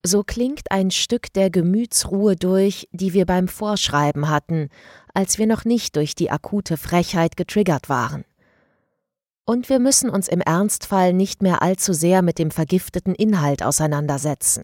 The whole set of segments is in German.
So klingt ein Stück der Gemütsruhe durch, die wir beim Vorschreiben hatten, als wir noch nicht durch die akute Frechheit getriggert waren. Und wir müssen uns im Ernstfall nicht mehr allzu sehr mit dem vergifteten Inhalt auseinandersetzen.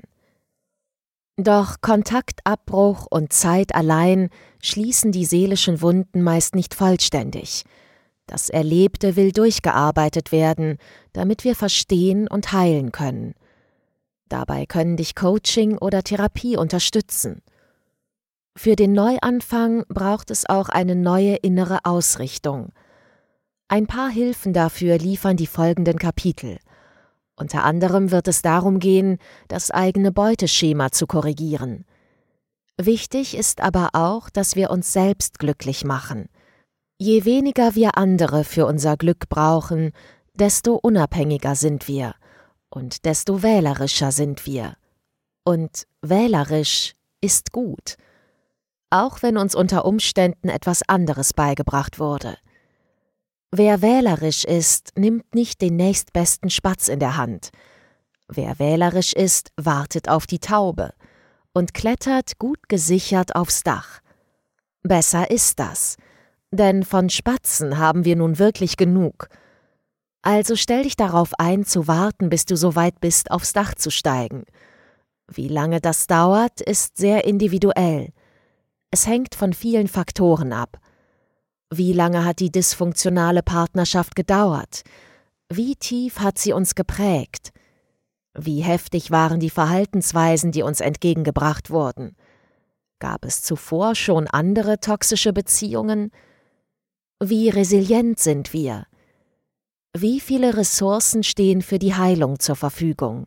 Doch Kontaktabbruch und Zeit allein schließen die seelischen Wunden meist nicht vollständig. Das Erlebte will durchgearbeitet werden, damit wir verstehen und heilen können. Dabei können dich Coaching oder Therapie unterstützen. Für den Neuanfang braucht es auch eine neue innere Ausrichtung. Ein paar Hilfen dafür liefern die folgenden Kapitel. Unter anderem wird es darum gehen, das eigene Beuteschema zu korrigieren. Wichtig ist aber auch, dass wir uns selbst glücklich machen. Je weniger wir andere für unser Glück brauchen, desto unabhängiger sind wir und desto wählerischer sind wir. Und wählerisch ist gut, auch wenn uns unter Umständen etwas anderes beigebracht wurde. Wer wählerisch ist, nimmt nicht den nächstbesten Spatz in der Hand. Wer wählerisch ist, wartet auf die Taube und klettert gut gesichert aufs Dach. Besser ist das, denn von Spatzen haben wir nun wirklich genug. Also stell dich darauf ein, zu warten, bis du so weit bist, aufs Dach zu steigen. Wie lange das dauert, ist sehr individuell. Es hängt von vielen Faktoren ab. Wie lange hat die dysfunktionale Partnerschaft gedauert? Wie tief hat sie uns geprägt? Wie heftig waren die Verhaltensweisen, die uns entgegengebracht wurden? Gab es zuvor schon andere toxische Beziehungen? Wie resilient sind wir? Wie viele Ressourcen stehen für die Heilung zur Verfügung?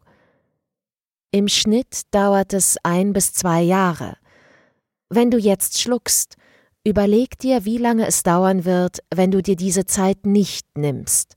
Im Schnitt dauert es 1 bis 2 Jahre. Wenn du jetzt schluckst, überleg dir, wie lange es dauern wird, wenn du dir diese Zeit nicht nimmst.